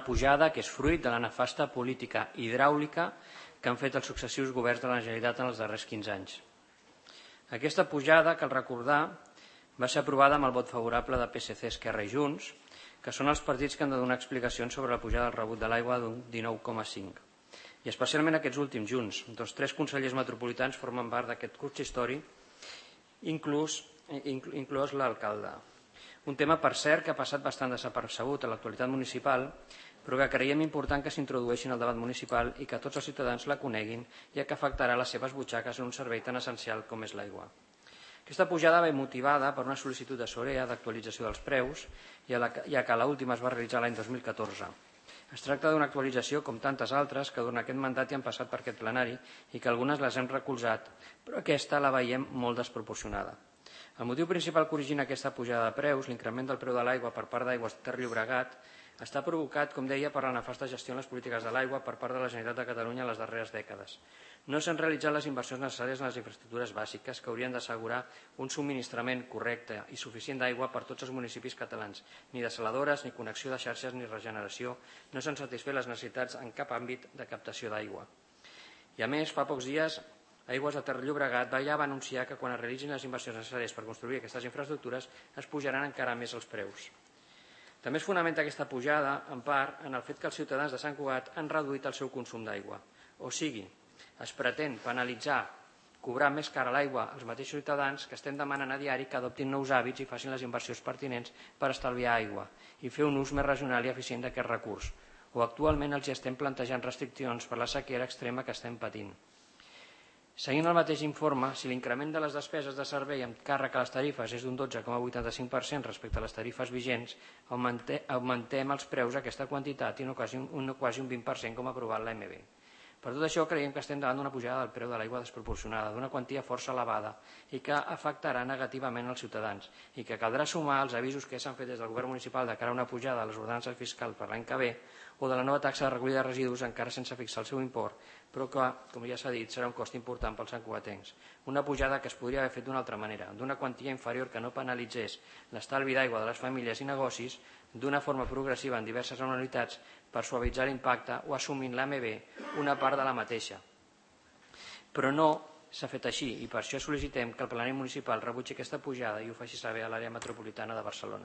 pujada que és fruit de la nefasta política hidràulica que han fet els successius governs de la Generalitat en els darrers 15 anys. Aquesta pujada, cal recordar, va ser aprovada amb el vot favorable de PSC, Esquerra i Junts, que són els partits que han de donar explicacions sobre la pujada del rebut de l'aigua d'un 19,5. I especialment aquests últims Junts, dos 3 consellers metropolitans formen part d'aquest curs històric, inclòs l'alcalde. Un tema, per cert, que ha passat bastant desapercebut a l'actualitat municipal, però que creiem important que s'introdueixin al debat municipal i que tots els ciutadans la coneguin, ja que afectarà les seves butxaques en un servei tan essencial com és l'aigua. Aquesta pujada va motivada per una sol·licitud de Sorea d'actualització dels preus, ja que l'última es va realitzar l'any 2014. Es tracta d'una actualització, com tantes altres, que durant aquest mandat ja han passat per aquest plenari i que algunes les hem recolzat, però aquesta la veiem molt desproporcionada. El motiu principal que origina aquesta pujada de preus, l'increment del preu de l'aigua per part d'Aigües Ter Llobregat, està provocat, com deia, per la nefasta gestió en les polítiques de l'aigua per part de la Generalitat de Catalunya en les darreres dècades. No s'han realitzat les inversions necessàries en les infraestructures bàsiques que haurien d'assegurar un subministrament correcte i suficient d'aigua per tots els municipis catalans. Ni desaladores, ni connexió de xarxes, ni regeneració. No s'han satisfet les necessitats en cap àmbit de captació d'aigua. I a més, fa pocs dies, Aigües de Ter Llobregat ja va anunciar que quan es realitzin les inversions necessàries per construir aquestes infraestructures es pujaran encara més els preus. També es fonamenta aquesta pujada, en part, en el fet que els ciutadans de Sant Cugat han reduït el seu consum d'aigua. O sigui, es pretén penalitzar, cobrar més cara l'aigua als mateixos ciutadans que estem demanant a diari que adoptin nous hàbits i facin les inversions pertinents per estalviar aigua i fer un ús més regional i eficient d'aquest recurs. O actualment els estem plantejant restriccions per la sequera extrema que estem patint. Seguint el mateix informe, si l'increment de les despeses de servei amb càrrec a les tarifes és d'un 12,85% respecte a les tarifes vigents, augmentem els preus a aquesta quantitat i no quasi un 20% com ha aprovat l'AMB. Per tot això creiem que estem davant d'una pujada del preu de l'aigua desproporcionada, d'una quantia força elevada i que afectarà negativament els ciutadans i que caldrà sumar els avisos que s'han fet des del govern municipal de cara a una pujada de les ordenances fiscals per l'any que ve o de la nova taxa de recollida de residus encara sense fixar el seu import, però que, com ja s'ha dit, serà un cost important pels santcugatencs. Una pujada que es podria haver fet d'una altra manera, d'una quantia inferior que no penalitzés l'estalvi d'aigua de les famílies i negocis d'una forma progressiva en diverses anualitats per suavitzar l'impacte o assumint l'AMB una part de la mateixa. Però no s'ha fet així i per això sol·licitem que el plenari municipal rebutgi aquesta pujada i ho faci saber a l'àrea metropolitana de Barcelona.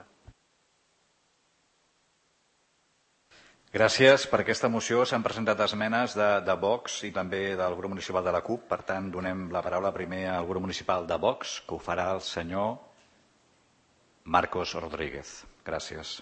Gràcies. Per aquesta moció s'han presentat esmenes de Vox i també del grup municipal de la CUP. Per tant, donem la paraula primer al grup municipal de Vox, que ho farà el senyor Marcos Rodríguez. Gràcies.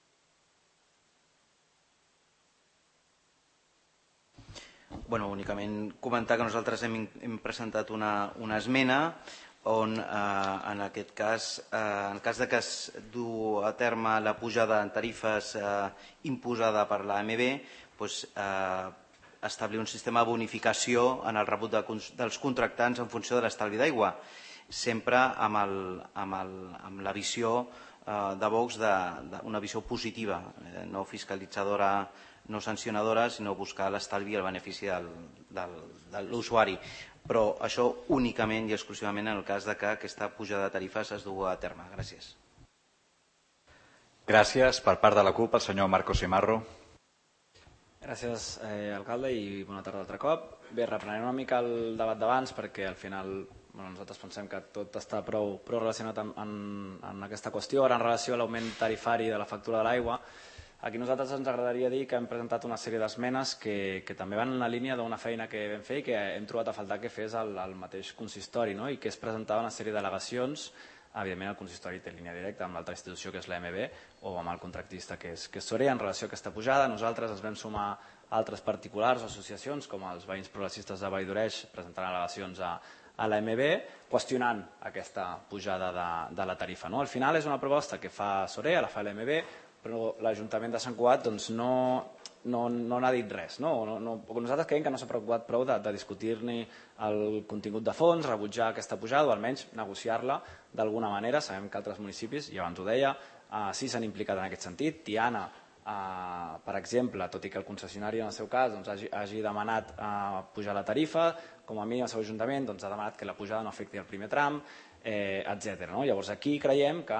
Únicament comentar que nosaltres hem presentat una esmena on en aquest cas, en cas de que es du a terme la pujada en tarifes imposada per l'AMB, establir un sistema de bonificació en el rebut dels contractants en funció de l'estalvi d'aigua, sempre amb la visió de Vox d'una visió positiva, no fiscalitzadora, no sancionadora, sinó buscar l'estalvi i el benefici de l'usuari. Però això únicament i exclusivament en el cas que aquesta pujada de tarifes es dugui a terme. Gràcies. Gràcies. Per part de la CUP, el senyor Marcos Simarro. Gràcies, alcalde, i bona tarda altre cop. Bé, reprenem una mica el debat d'abans perquè al final nosaltres pensem que tot està prou relacionat en aquesta qüestió. Ara, en relació a l'augment tarifari de la factura de l'aigua, aquí nosaltres ens agradaria dir que hem presentat una sèrie d'esmenes que també van en la línia d'una feina que vam fer i que hem trobat a faltar que fes el mateix consistori, i que es presentava una sèrie d'al·legacions. Evidentment el consistori té línia directa amb l'altra institució que és l'AMB o amb el contractista que és Sorea en relació a aquesta pujada. Nosaltres ens vam sumar altres particulars o associacions com els veïns progressistes de Vall d'Oreix presentant al·legacions a l'AMB qüestionant aquesta pujada de la tarifa. Al final és una proposta que fa Sorea, la fa l'AMB, però l'Ajuntament de Sant Cugat no n'ha dit res. Nosaltres creiem que no s'ha preocupat prou de discutir-ne el contingut de fons, rebutjar aquesta pujada o almenys negociar-la d'alguna manera. Sabem que altres municipis, ja abans ho deia, sí s'han implicat en aquest sentit. Tiana, per exemple, tot i que el concessionari en el seu cas hagi demanat pujar la tarifa, com a mínim el seu ajuntament ha demanat que la pujada no afecti el primer tram, etc. Llavors aquí creiem que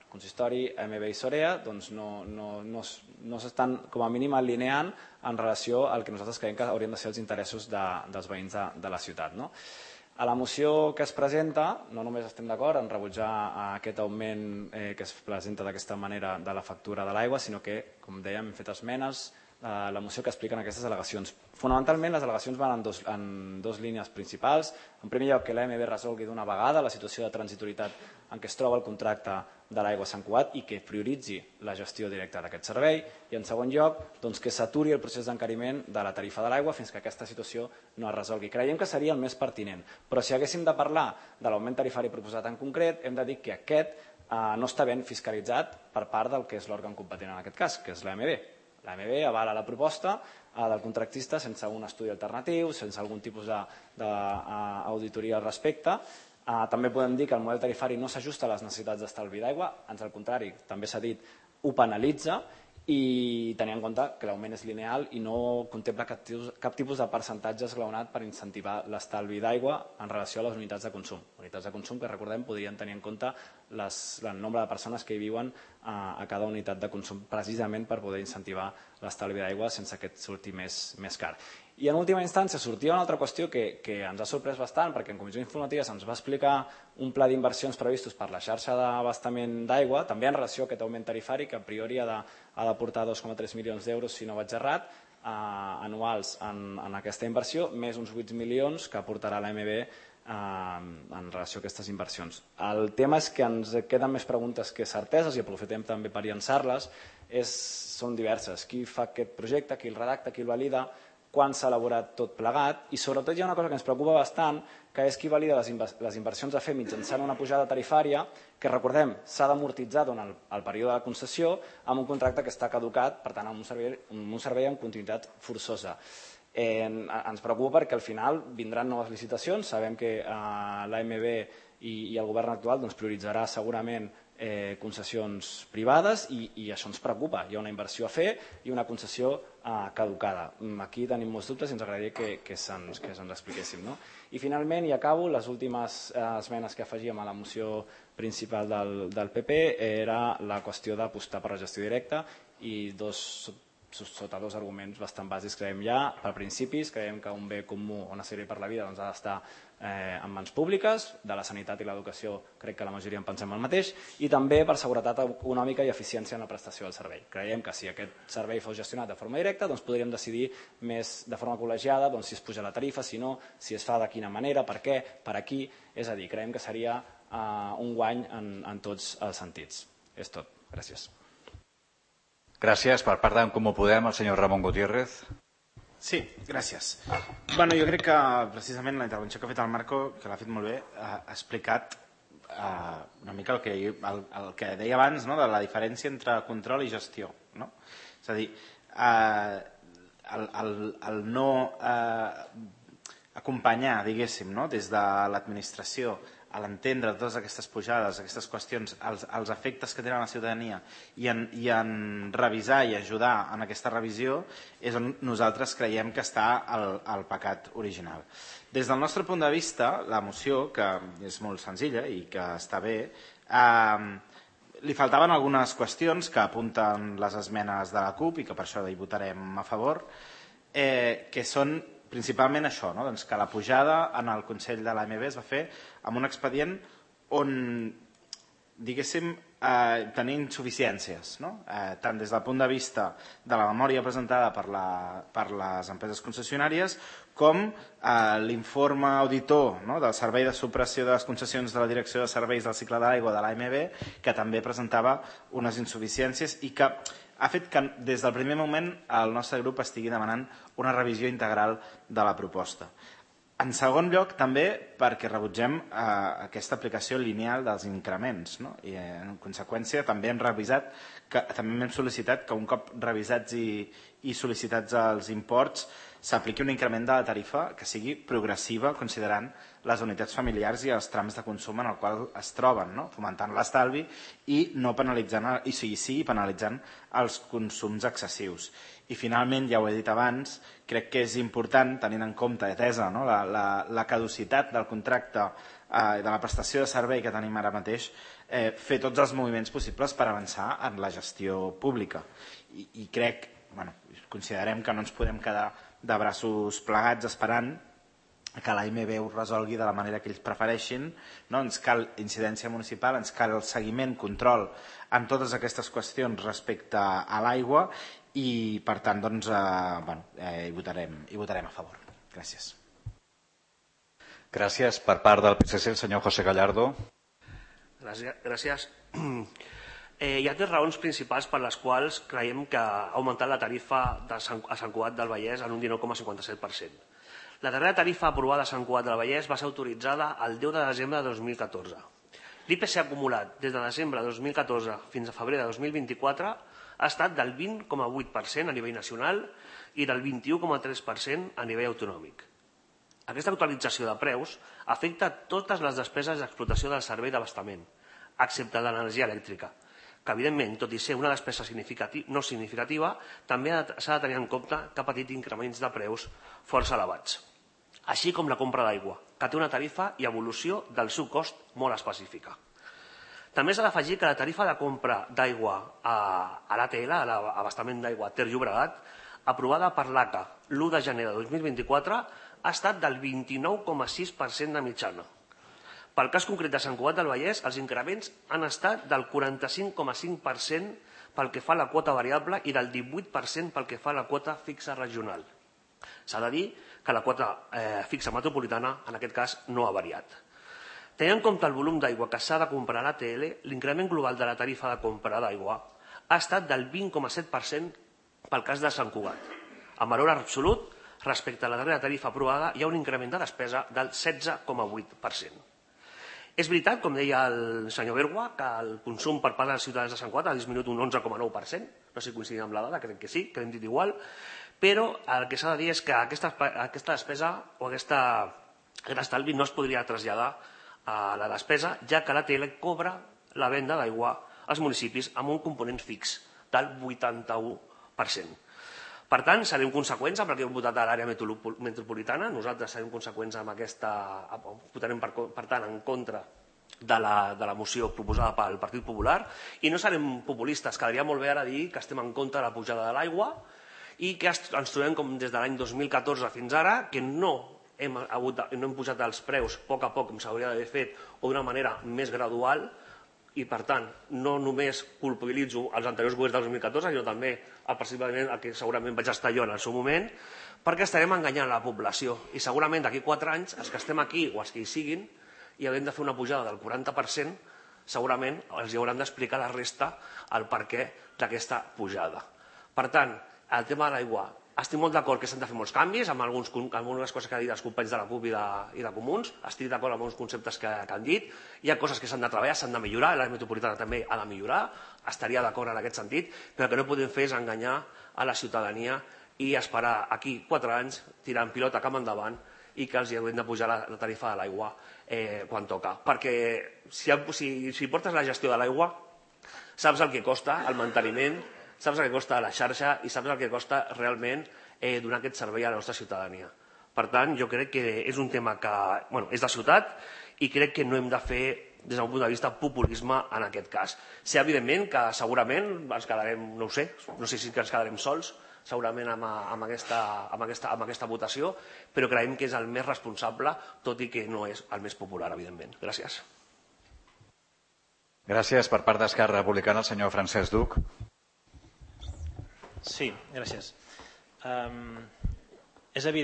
consistori, AMB i Sorea, doncs no s'estan com a mínim alineant en relació al que nosaltres creiem que haurien de ser els interessos dels veïns de la ciutat. A la moció que es presenta no només estem d'acord en rebutjar aquest augment que es presenta d'aquesta manera de la factura de l'aigua, sinó que, com dèiem, hem fet esmenes a la moció que expliquen aquestes al·legacions. Fonamentalment, les al·legacions van en dues línies principals. En primer lloc, que l'AMB resolgui d'una vegada la situació de transitorietat en què es troba el contracte de l'aigua a Sant Cugat i que prioritzi la gestió directa d'aquest servei. I, en segon lloc, que s'aturi el procés d'encariment de la tarifa de l'aigua fins que aquesta situació no es resolgui. Creiem que seria el més pertinent. Però si haguéssim de parlar de l'augment tarifari proposat en concret, hem de dir que aquest no està ben fiscalitzat per part del que és l'òrgan competent en aquest cas, que és l'AMB. L'AMB avala la proposta del contractista sense un estudi alternatiu, sense algun tipus d'auditoria al respecte. També podem dir que el model tarifari no s'ajusta a les necessitats d'estalvi d'aigua, ans al contrari, també s'ha dit, ho penalitza i tenir en compte que l'augment és lineal i no contempla cap tipus de percentatge esglaonat per incentivar l'estalvi d'aigua en relació a les unitats de consum. Unitats de consum que, recordem, podrien tenir en compte el nombre de persones que hi viuen a cada unitat de consum, precisament per poder incentivar l'estalvi d'aigua sense que et surti més car. I en última instància sortia una altra qüestió que ens ha sorprès bastant, perquè en comissió informativa se'ns va explicar un pla d'inversions previstos per la xarxa d'abastament d'aigua, també en relació a aquest augment tarifari, que a priori ha d'aportar 2,3 milions d'euros, si no vaig errat, anuals en aquesta inversió, més uns 8 milions que aportarà l'AMB en relació a aquestes inversions. El tema és que ens queden més preguntes que certeses i aprofitem també per llançar-les. Són diverses. Qui fa aquest projecte, qui el redacta, qui el valida, quan s'ha elaborat tot plegat, i sobretot hi ha una cosa que ens preocupa bastant, que és qui valida les inversions a fer mitjançant una pujada tarifària que, recordem, s'ha d'amortitzar durant el període de concessió amb un contracte que està caducat, per tant, amb un servei en continuïtat forçosa. Ens preocupa perquè al final vindran noves licitacions, sabem que l'AMB i el govern actual prioritzarà segurament concessions privades i això ens preocupa. Hi ha una inversió a fer i una concessió caducada. Aquí tenim molts dubtes i ens agradaria que se'ns expliquéssim. I finalment, i acabo, les últimes esmenes que afegíem a la moció principal del PP era la qüestió d'apostar per la gestió directa i sota dos arguments bastant bàsics creiem ja. Per principis, creiem que un bé comú o un servei per la vida ha d'estar en mans públiques, de la sanitat i l'educació crec que la majoria en pensem el mateix, i també per seguretat econòmica i eficiència en la prestació del servei. Creiem que si aquest servei fos gestionat de forma directa podríem decidir més de forma col·legiada si es puja la tarifa, si no, si es fa de quina manera, per què, per a qui. És a dir, creiem que seria un guany en tots els sentits. És tot. Gràcies. Gràcies. Per part d'en Comú Podem, el senyor Ramon Gutiérrez. Sí, gràcies. Bueno, jo crec que precisament la intervenció que ha fet el Marco, que l'ha fet molt bé, ha explicat una mica el que deia abans, de la diferència entre control i gestió. És a dir, el no acompanyar, diguéssim, des de l'administració a l'entendre totes aquestes pujades, aquestes qüestions, els efectes que tenen a la ciutadania i en revisar i ajudar en aquesta revisió és on nosaltres creiem que està el pecat original. Des del nostre punt de vista, la moció, que és molt senzilla i que està bé, li faltaven algunes qüestions que apunten les esmenes de la CUP i que per això hi votarem a favor, que són principalment això, que la pujada en el Consell de l'AMB es va fer amb un expedient on, diguéssim, tenia insuficiències, tant des del punt de vista de la memòria presentada per les empreses concessionàries com l'informe auditor del Servei de Supressió de les Concessions de la Direcció de Serveis del Cicle de l'Aigua de l'AMB, que també presentava unes insuficiències i que ha fet que des del primer moment el nostre grup estigui demanant una revisió integral de la proposta. En segon lloc, també perquè rebutgem aquesta aplicació lineal dels increments. I en conseqüència també hem sol·licitat que un cop revisats i sol·licitats els imports s'apliqui un increment de la tarifa que sigui progressiva considerant les unitats familiars i els trams de consum en el qual es troben, fomentant l'estalvi i no penalitzant, penalitzant els consums excessius. I finalment, ja ho he dit abans, crec que és important, tenint en compte atesa la caducitat del contracte de la prestació de servei que tenim ara mateix, fer tots els moviments possibles per avançar en la gestió pública. I crec, considerem que no ens podem quedar de braços plegats esperant que l'AMB ho resolgui de la manera que ells prefereixin. No? Ens cal incidència municipal, ens cal el seguiment, control en totes aquestes qüestions respecte a l'aigua i per tant hi votarem a favor. Gràcies. Gràcies. Per part del PSC, el senyor José Gallardo. Gràcies. Hi ha 3 raons principals per les quals creiem que ha augmentat la tarifa a Sant Cugat del Vallès en un 19,57%. La darrera tarifa aprovada a Sant Cugat del Vallès va ser autoritzada el 10 de desembre de 2014. L'IPC acumulat des de desembre de 2014 fins a febrer de 2024 ha estat del 20,8% a nivell nacional i del 21,3% a nivell autonòmic. Aquesta actualització de preus afecta totes les despeses d'explotació del servei d'abastament, excepte l'energia elèctrica, que evidentment, tot i ser una despesa no significativa, també s'ha de tenir en compte que ha patit increments de preus força elevats, així com la compra d'aigua, que té una tarifa i evolució del seu cost molt específica. També s'ha d'afegir que la tarifa de compra d'aigua a l'ATL, a l'abastament d'aigua Ter Llobregat, aprovada per l'ACA l'1 de gener de 2024, ha estat del 29,6% de mitjana. Pel cas concret de Sant Cugat del Vallès, els increments han estat del 45,5% pel que fa a la quota variable i del 18% pel que fa a la quota fixa regional. S'ha de dir que la quota fixa metropolitana, en aquest cas, no ha variat. Tenint en compte el volum d'aigua que s'ha de comprar a l'ATL, l'increment global de la tarifa de compra d'aigua ha estat del 20,7% pel cas de Sant Cugat. En valor absolut, respecte a la darrera tarifa aprovada, hi ha un increment de despesa del 16,8%. És veritat, com deia el senyor Bergua, que el consum per part dels ciutadans de Sant Cugat ha disminuït un 11,9%, no sé si coincidim amb la dada, crec que sí, que l'hem dit igual, però el que s'ha de dir és que aquesta despesa o aquest estalvi no es podria traslladar a la despesa, ja que l'ATL cobra la venda d'aigua als municipis amb un component fix del 81%. Per tant, serem conseqüents amb el que hem votat a l'àrea metropolitana. Nosaltres serem conseqüents amb votarem per tant en contra de la moció proposada pel Partit Popular i no serem populistes. Quedaria molt bé ara dir que estem en contra de la pujada de l'aigua i que ens trobem com des de l'any 2014 fins ara que no hem pujat els preus a poc, com s'hauria d'haver fet, o d'una manera més gradual, i per tant no només culpabilitzo els anteriors governs del 2014, sinó també el que segurament vaig estar jo en el seu moment, perquè estarem enganyant la població i segurament d'aquí 4 anys els que estem aquí o els que hi siguin i haurem de fer una pujada del 40%, segurament els hauran d'explicar a la resta el perquè d'aquesta pujada. Per tant, el tema de l'aigua, estic molt d'acord que s'han de fer molts canvis, amb algunes coses que han dit els companys de la CUP i de Comuns, estic d'acord amb alguns conceptes que han dit, hi ha coses que s'han de treballar, s'han de millorar, l'àrea metropolitana també ha de millorar, estaria d'acord en aquest sentit, però el que no podem fer és enganyar a la ciutadania i esperar aquí 4 anys tirant pilota cap endavant i que els haurem de pujar la tarifa de l'aigua quan toca. Perquè si portes la gestió de l'aigua, saps el que costa el manteniment, saps el que costa la xarxa i saps el que costa realment donar aquest servei a la nostra ciutadania. Per tant, jo crec que és un tema que és de ciutat i crec que no hem de fer, des d'un punt de vista, populisme en aquest cas. Sé, evidentment, que segurament ens quedarem, no ho sé, no sé si ens quedarem sols, segurament amb aquesta votació, però creiem que és el més responsable, tot i que no és el més popular, evidentment. Gràcies. Gràcies. Per part d'Esquerra Republicana, el senyor Francesc Duc. Sí, gràcies. És evident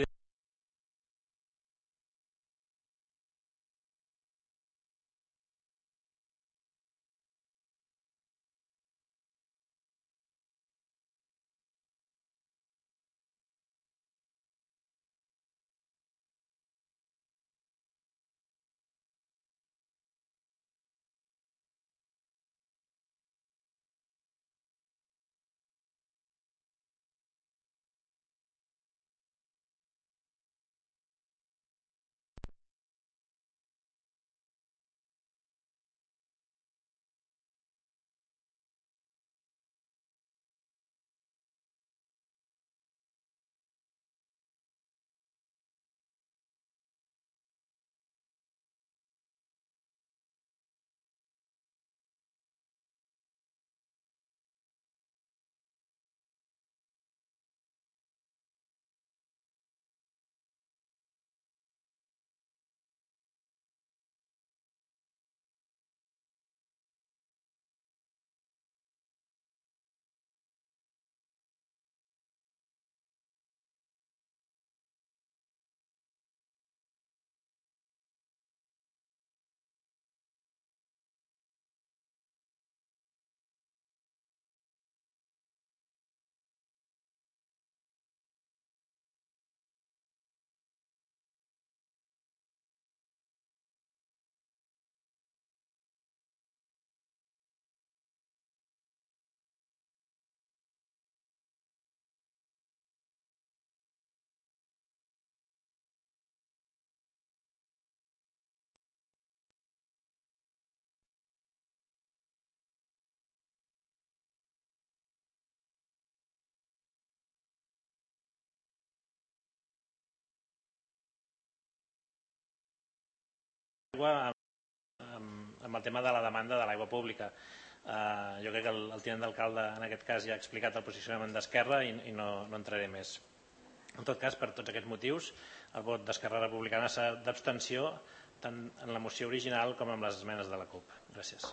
amb el tema de la demanda de l'aigua pública. Jo crec que el tinent d'alcalde en aquest cas ja ha explicat el posicionament d'Esquerra i no entraré més. En tot cas, per tots aquests motius, el vot d'Esquerra Republicana serà d'abstenció tant en la moció original com en les esmenes de la CUP. Gràcies.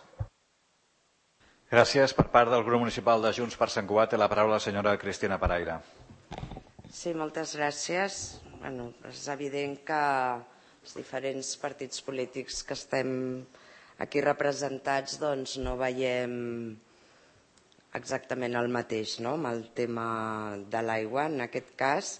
Gràcies. Per part del grup municipal de Junts per Sant Cugat té la paraula la senyora Cristina Paraire. Sí, moltes gràcies. És evident que els diferents partits polítics que estem aquí representats doncs no veiem exactament el mateix, no?, amb el tema de l'aigua. En aquest cas,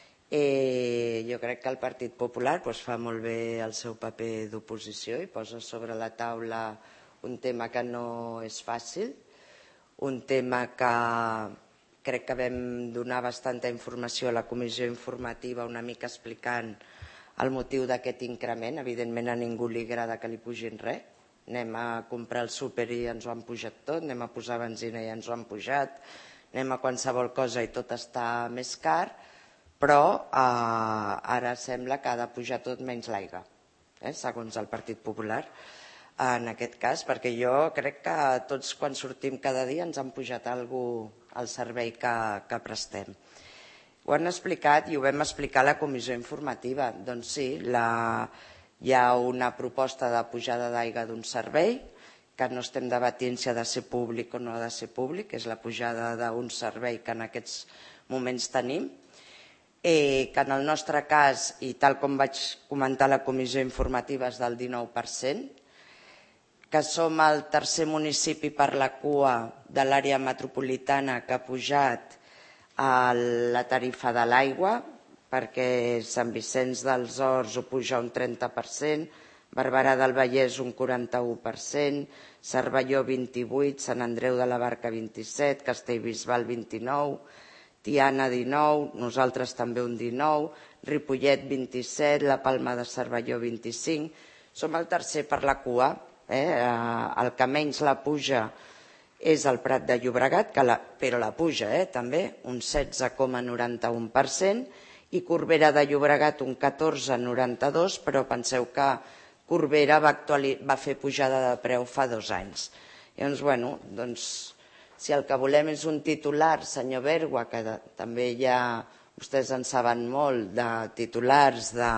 jo crec que el Partit Popular fa molt bé el seu paper d'oposició i posa sobre la taula un tema que no és fàcil, un tema que crec que vam donar bastanta informació a la comissió informativa una mica explicant el motiu d'aquest increment. Evidentment a ningú li agrada que li pugin res. Anem a comprar el súper i ens ho han pujat tot, anem a posar benzina i ens ho han pujat, anem a qualsevol cosa i tot està més car, però ara sembla que ha de pujar tot menys l'aigua, segons el Partit Popular. En aquest cas, perquè jo crec que tots quan sortim cada dia ens han pujat alguna cosa al servei que prestem. Ho han explicat i ho vam explicar a la comissió informativa. Doncs sí, hi ha una proposta de pujada d'aigua d'un servei, que no estem debatint si ha de ser públic o no ha de ser públic, és la pujada d'un servei que en aquests moments tenim, que en el nostre cas, i tal com vaig comentar a la comissió informativa, és del 19%, que som el tercer municipi per la cua de l'àrea metropolitana que ha pujat la tarifa de l'aigua, perquè Sant Vicenç dels Horts ho puja un 30%, Barberà del Vallès un 41%, Cervelló 28%, Sant Andreu de la Barca 27%, Castellbisbal 29%, Tiana 19%, nosaltres també un 19%, Ripollet 27%, la Palma de Cervelló 25%. Som el tercer per la cua. El que menys la puja és el Prat de Llobregat, però la puja també, un 16,91%, i Corbera de Llobregat un 14,92%, però penseu que Corbera va fer pujada de preu fa 2 anys. Llavors, si el que volem és un titular, senyor Bergua, que també ja vostès en saben molt de titulars de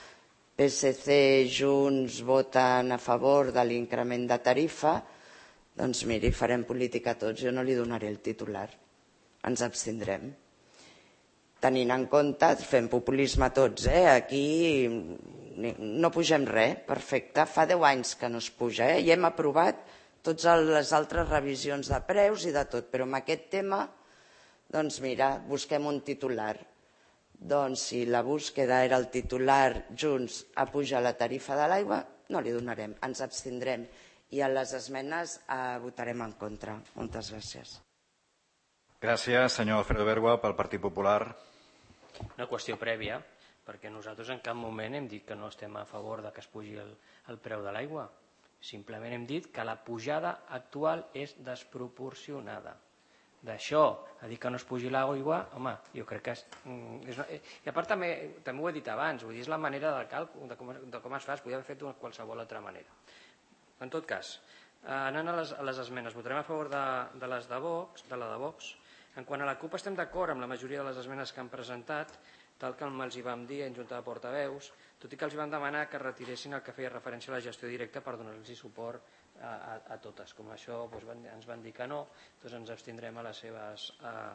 PSC, Junts, voten a favor de l'increment de tarifa, doncs miri, farem política tots, jo no li donaré el titular, ens abstindrem. Tenint en compte, fem populisme tots, aquí no pugem res, perfecte, fa 10 anys que no es puja, i hem aprovat totes les altres revisions de preus i de tot, però en aquest tema, doncs mira, busquem un titular. Doncs si la búsqueda era el titular Junts a pujar la tarifa de l'aigua, no li donarem, ens abstindrem i a les esmenes votarem en contra. Moltes gràcies. Gràcies, senyor Alfredo Bergua, pel Partit Popular. Una qüestió prèvia, perquè nosaltres en cap moment hem dit que no estem a favor que es pugi el preu de l'aigua. Simplement hem dit que la pujada actual és desproporcionada. D'això, a dir que no es pugi l'aigua, home, jo crec que és... I a part també ho he dit abans, vull dir, és la manera de càlcul, de com es fa, es podria haver fet de qualsevol altra manera. En tot cas, anant a les esmenes, votarem a favor de la de Vox. En quant a la CUP estem d'acord amb la majoria de les esmenes que han presentat, tal com els hi vam dir en Junta de Portaveus, tot i que els vam demanar que retiressin el que feia referència a la gestió directa per donar-los suport a totes. Com això ens van dir que no, doncs ens abstindrem a les seves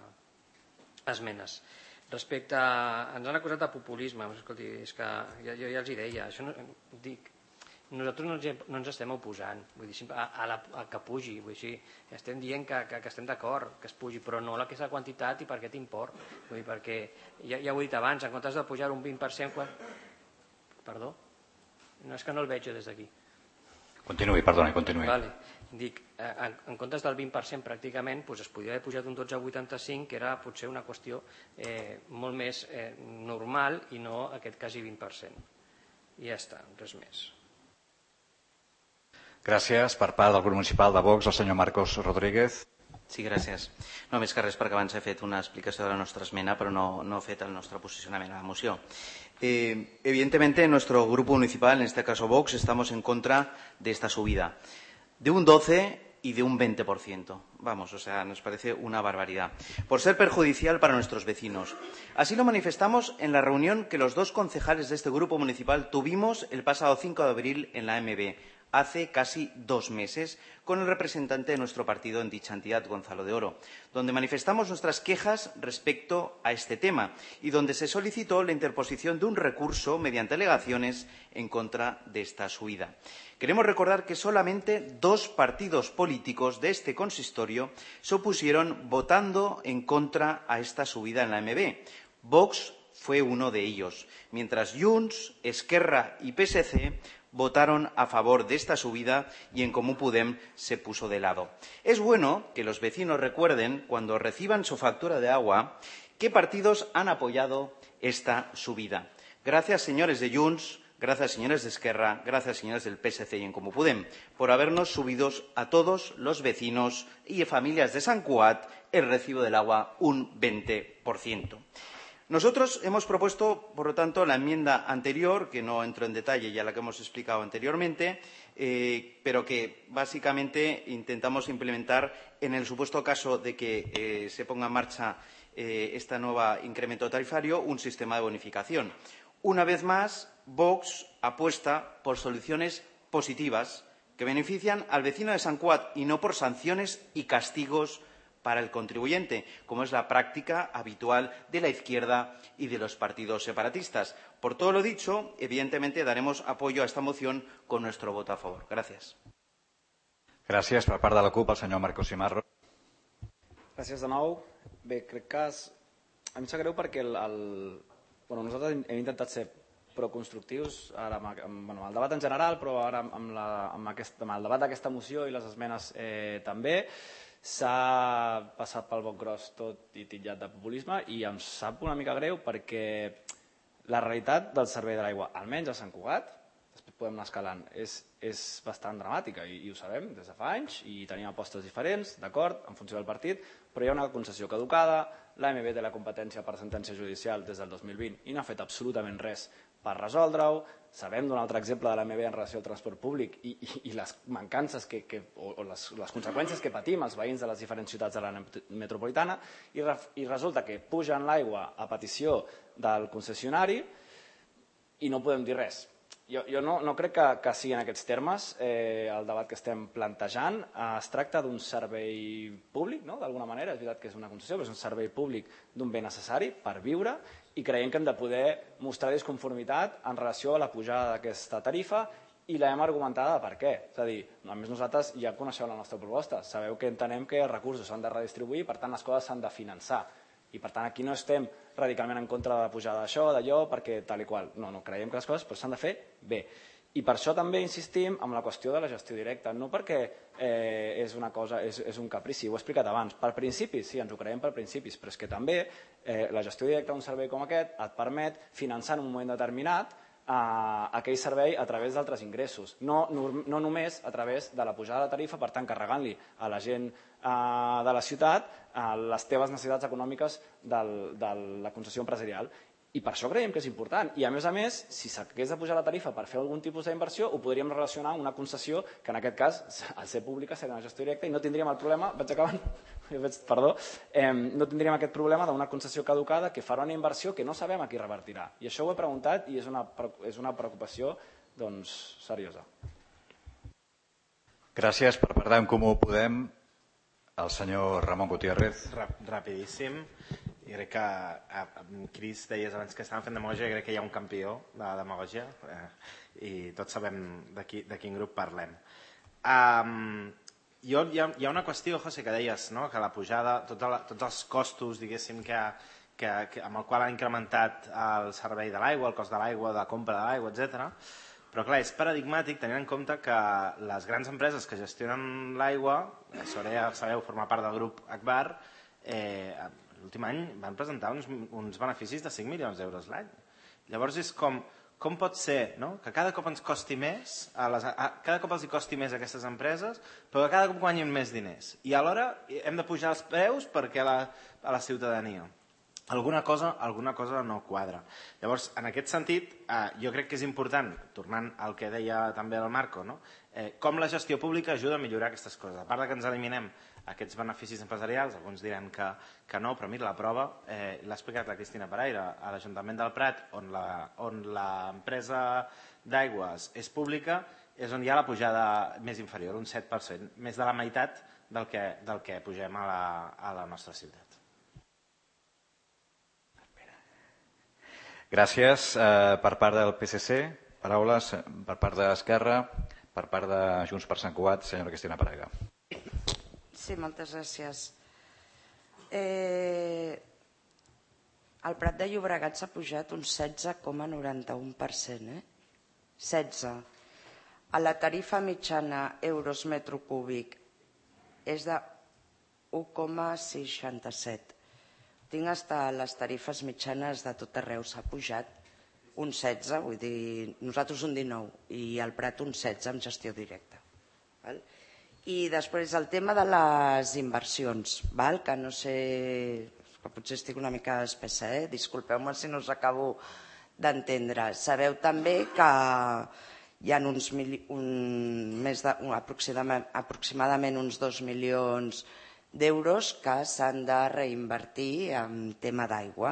esmenes. Respecte a... Ens han acusat de populisme, escolti, és que jo ja els hi deia, això no... Nosaltres no ens estem oposant a que pugi, estem dient que estem d'acord que es pugi, però no la que és la quantitat i per aquest import, perquè ja ho he dit abans, en comptes de pujar un 20%... Perdó? No, és que no el veig jo des d'aquí. Continuï, perdoni, continuï. Dic, en comptes del 20% pràcticament es podria haver pujat un 12,85, que era potser una qüestió molt més normal i no aquest quasi 20%. I ja està, res més. Gràcies. Per part del grup municipal de Vox, el senyor Marcos Rodríguez. Sí, gràcies. No, més que res perquè abans he fet una explicació de la nostra esmena, però no he fet el nostre posicionament a la moció. Evidentemente, nuestro grupo municipal, en este caso Vox, estamos en contra de esta subida. De un 12% y de un 20%. Vamos, o sea, nos parece una barbaridad. Por ser perjudicial para nuestros vecinos. Así lo manifestamos en la reunión que los dos concejales de este grupo municipal tuvimos el pasado 5 de abril en la MB, hace casi 2 meses, con el representante de nuestro partido en dicha entidad, Gonzalo de Oro, donde manifestamos nuestras quejas respecto a este tema y donde se solicitó la interposición de un recurso mediante alegaciones en contra de esta subida. Queremos recordar que solamente 2 partidos políticos de este consistorio se opusieron votando en contra a esta subida en la MB. Vox fue uno de ellos, mientras Junts, Esquerra y PSC votaron a favor de esta subida y En Comú Podem se puso de lado. Es bueno que los vecinos recuerden, cuando reciban su factura de agua, qué partidos han apoyado esta subida. Gracias, señores de Junts, gracias, señores de Esquerra, gracias, señores del PSC y En Comú Podem, por habernos subido a todos los vecinos y familias de Sant Cugat el recibo del agua un 20%. Nosotros hemos propuesto, por lo tanto, la enmienda anterior, que no entro en detalle, ya la que hemos explicado anteriormente, pero que básicamente intentamos implementar en el supuesto caso de que se ponga en marcha este nuevo incremento tarifario, un sistema de bonificación. Una vez más, Vox apuesta por soluciones positivas que benefician al vecino de Sant Cugat y no por sanciones y castigos para el contribuyente, como es la práctica habitual de la izquierda y de los partidos separatistas. Por todo lo dicho, evidentemente daremos apoyo a esta moción con nuestro voto a favor. Gràcies. Gràcies. Per part de la CUP, el senyor Marcos Cimarro. Gràcies de nou. Bé, crec que em sap greu perquè nosaltres hem intentat ser proconstructius ara amb el debat en general, però ara amb el debat d'aquesta moció i les esmenes també. S'ha passat pel boc gros tot i titllat de populisme i em sap una mica greu perquè la realitat del servei de l'aigua, almenys a Sant Cugat, després podem anar escalant, és bastant dramàtica i ho sabem des de fa anys i tenim apostes diferents, d'acord, en funció del partit, però hi ha una concessió caducada, l'AMB té la competència per sentència judicial des del 2020 i no ha fet absolutament res per resoldre-ho. Sabem d'un altre exemple de l'AMB en relació al transport públic i les mancances o les conseqüències que patim els veïns de les diferents ciutats de l'àrea metropolitana i resulta que pugen l'aigua a petició del concessionari i no podem dir res. Jo no crec que sigui en aquests termes el debat que estem plantejant. Es tracta d'un servei públic, d'alguna manera, és veritat que és una concessió, però és un servei públic d'un bé necessari per viure i creiem que hem de poder mostrar disconformitat en relació a la pujada d'aquesta tarifa i l'hem argumentada de per què. És a dir, a més nosaltres ja coneixeu la nostra proposta, sabeu que entenem que els recursos s'han de redistribuir i per tant les coses s'han de finançar. I per tant aquí no estem radicalment en contra de la pujada d'això, d'allò, perquè tal i qual. No, creiem que les coses s'han de fer bé. I per això també insistim en la qüestió de la gestió directa, no perquè és una cosa, és un caprici, ho he explicat abans. Per principis, sí, ens ho creiem per principis, però és que també la gestió directa d'un servei com aquest et permet finançar en un moment determinat aquell servei a través d'altres ingressos, no només a través de la pujada de la tarifa, per tant carregant-li a la gent de la ciutat les teves necessitats econòmiques de la concessió empresarial. I per això creiem que és important. I a més, si s'hagués de pujar la tarifa per fer algun tipus d'inversió, ho podríem relacionar amb una concessió que en aquest cas, al ser pública, seria una gestió directa i no tindríem el problema, vaig acabant, perdó, no tindríem aquest problema d'una concessió caducada que farà una inversió que no sabem a qui revertirà. I això ho he preguntat i és una preocupació seriosa. Gràcies. Per part d'En Comú Podem, el senyor Ramon Gutiérrez. Rapidíssim. I crec que Cris deies abans que estàvem fent demagògia, crec que hi ha un campió de la demagògia i tots sabem de quin grup parlem. Hi ha una qüestió, José, que deies, que la pujada, tots els costos, diguéssim, amb el qual han incrementat el servei de l'aigua, el cost de l'aigua, de la compra de l'aigua, etc. Però clar, és paradigmàtic tenint en compte que les grans empreses que gestionen l'aigua, Sorea, sabeu, formar part del grup Agbar, l'últim any van presentar uns beneficis de 5 milions d'euros l'any. Llavors és com com pot ser que cada cop ens costi més, cada cop els hi costi més a aquestes empreses, però que cada cop guanyin més diners. I alhora hem de pujar els preus perquè a la ciutadania. Alguna cosa no quadra. Llavors, en aquest sentit, jo crec que és important, tornant al que deia també el Marco, com la gestió pública ajuda a millorar aquestes coses. A part que ens eliminem aquests beneficis empresarials, alguns diran que no, però mira, la prova l'ha explicat la Cristina Paraire, a l'Ajuntament del Prat, on l'empresa d'aigües és pública, és on hi ha la pujada més inferior, un 7%, més de la meitat del que pugem a la nostra ciutat. Gràcies. Per part del PSC, paraules per part d'Esquerra, per part de Junts per Sant Cugat, senyora Cristina Paraire. Sí, moltes gràcies. El Prat de Llobregat s'ha pujat un 16,91%. 16. A la tarifa mitjana euros metro cúbic és de 1,67. Tinc fins les tarifes mitjanes de tot arreu, s'ha pujat un 16, vull dir, nosaltres un 19 i el Prat un 16 amb gestió directa. I després el tema de les inversions, que no sé, que potser estic una mica espessa, disculpeu-me si no us acabo d'entendre. Sabeu també que hi ha aproximadament uns 2 milions d'euros que s'han de reinvertir en tema d'aigua.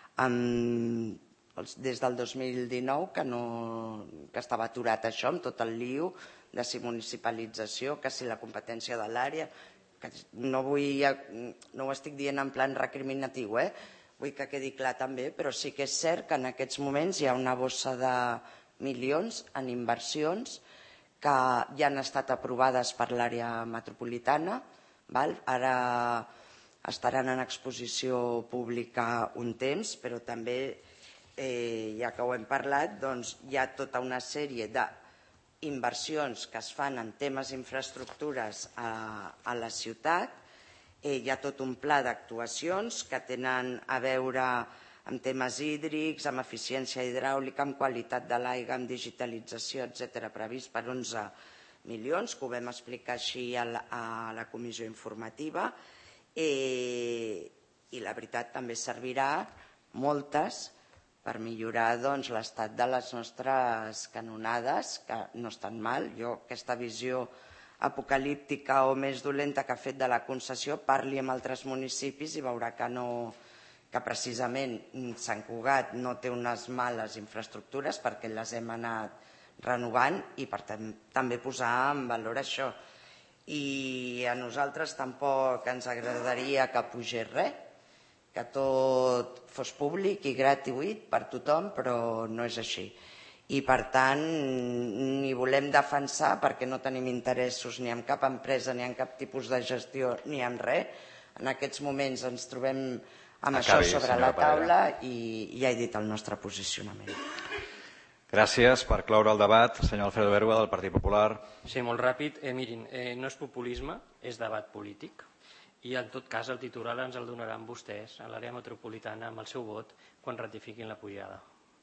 Des del 2019 que estava aturat això, amb tot el lío de si municipalització, que si la competència de l'àrea, no ho estic dient en plan recriminatiu, vull que quedi clar també, però sí que és cert que en aquests moments hi ha una bossa de milions en inversions que ja han estat aprovades per l'àrea metropolitana. Ara estaran en exposició pública un temps, però també, ja que ho hem parlat, hi ha tota una sèrie d'inversions que es fan en temes d'infraestructures a la ciutat. Hi ha tot un pla d'actuacions que tenen a veure amb temes hídrics, amb eficiència hidràulica, amb qualitat de l'aigua, amb digitalització, etc., previst per 11 milions, que ho vam explicar així a la comissió informativa, i la veritat també servirà moltes per millorar l'estat de les nostres canonades, que no estan mal. Jo aquesta visió apocalíptica o més dolenta que ha fet de la concessió, parli amb altres municipis i veurà que precisament Sant Cugat no té unes males infraestructures perquè les hem anat renovant i per tant també posar en valor això. I a nosaltres tampoc ens agradaria que pugés res, que tot fos públic i gratuït per tothom, però no és així. I per tant ni volem defensar, perquè no tenim interessos ni en cap empresa, ni en cap tipus de gestió, ni en res. En aquests moments ens trobem amb això sobre la taula i ja he dit el nostre posicionament. Gràcies. Per cloure el debat, senyor Alfredo Berua, del Partit Popular. Sí, molt ràpid. Mirin, no és populisme, és debat polític. I en tot cas el titular ens el donaran vostès a l'àrea metropolitana amb el seu vot quan ratifiquin la pujada.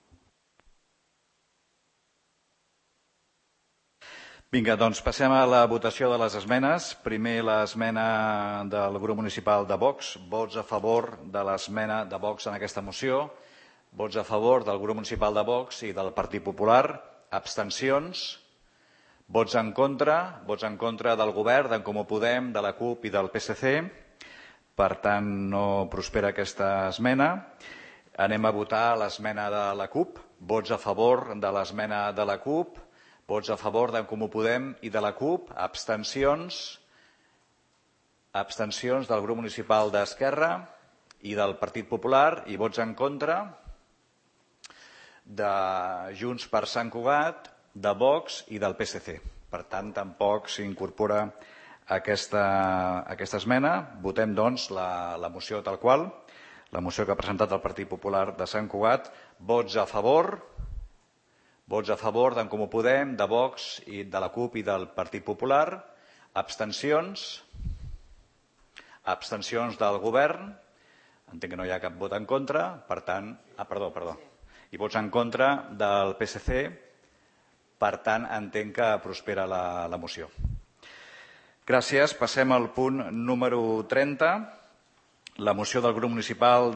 Vinga, doncs passem a la votació de les esmenes. Primer l'esmena del grup municipal de Vox. Vots a favor de l'esmena de Vox en aquesta moció. Vots a favor del grup municipal de Vox i del Partit Popular. Abstencions. Vots en contra del govern, d'en Comú Podem, de la CUP i del PSC. Per tant, no prospera aquesta esmena. Anem a votar l'esmena de la CUP. Vots a favor de l'esmena de la CUP. Vots a favor d'en Comú Podem i de la CUP. Abstencions. Abstencions del grup municipal d'Esquerra i del Partit Popular. I vots en contra de Junts per Sant Cugat, de Vox i del PSC. Per tant, tampoc s'incorpora aquesta esmena. Votem, doncs, la moció tal qual, la moció que ha presentat el Partit Popular de Sant Cugat. Vots a favor d'en Comú Podem, de Vox, i de la CUP i del Partit Popular. Abstencions. Abstencions del govern. Entenc que no hi ha cap vot en contra. Per tant, perdó. i vots en contra del PSC. Per tant, entenc que prospera la moció. Gràcies. Passem al punt número 30, la moció del grup municipal